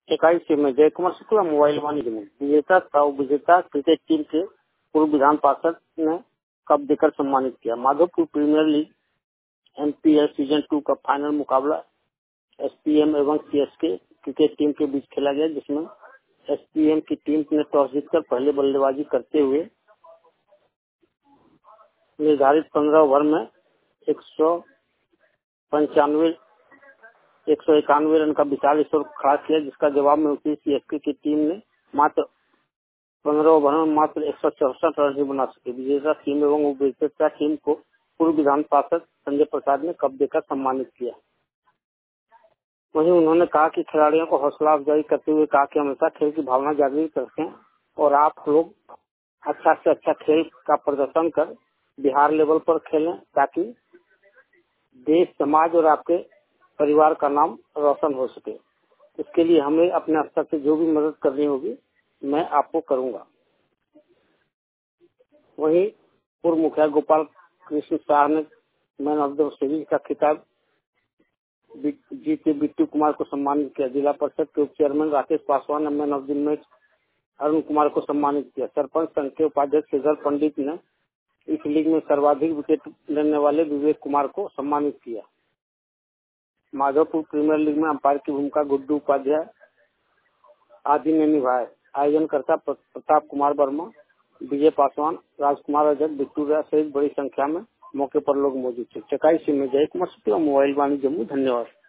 इक्कीस में जय कुमार शुक्ला मोबाइल वाणिज्य में विजेता था। विजेता क्रिकेट टीम के पूर्व विधान पार्षद ने कप देकर सम्मानित किया। Madhopur premier league MPL season 2 का फाइनल मुकाबला एसपीएम एवं सीएसके क्रिकेट टीम के बीच खेला गया, जिसमें एसपीएम की टीम ने टॉस जीतकर पहले बल्लेबाजी करते हुए निर्धारित 15 ओवर में 191 रन का विशाल स्कोर खड़ा किया, जिसका जवाब में उसी सीएसके की टीम ने मात्र 15 ओवर में मात्र 164 रन ही बना सके। विजेता टीम एवं उपविजेता टीम को पूर्व विधान पार्षद संजय प्रसाद ने कप देकर सम्मानित किया। वहीं उन्होंने कहा कि खिलाड़ियों को हौसला अफजाई करते हुए कहा कि हमेशा खेल की भावना जागृत रखें और आप लोग अच्छा से अच्छा खेल का प्रदर्शन कर बिहार लेवल पर खेलें, ताकि देश, समाज और आपके परिवार का नाम रोशन हो सके। इसके लिए हमें अपने स्तर से जो भी मदद करनी होगी मैं आपको करूंगा। वहीं पूर्व मुखिया गोपाल कृष्ण शाह ने मैन ऑफ द सीरीज का खिताब जीते बिट्टू कुमार को सम्मानित किया। जिला परिषद के उप चेयरमैन राकेश पासवान ने man of the match Arun Kumar को सम्मानित किया। सरपंच संघ के उपाध्यक्ष श्रीधर पंडित ने इस लीग में सर्वाधिक विकेट लेने वाले विवेक कुमार को सम्मानित किया। माधोपुर प्रीमियर लीग में अंपायर की भूमिका गुड्डू उपाध्याय आदि ने निभाया। आयोजनकर्ता प्रताप कुमार वर्मा, विजय पासवान, राजकुमार अजय, बिट्टू राय सहित बड़ी संख्या में मौके पर लोग मौजूद थे। चकाई से में जय कुमार शुक्ला मोबाइल वाणी जम्मू। धन्यवाद।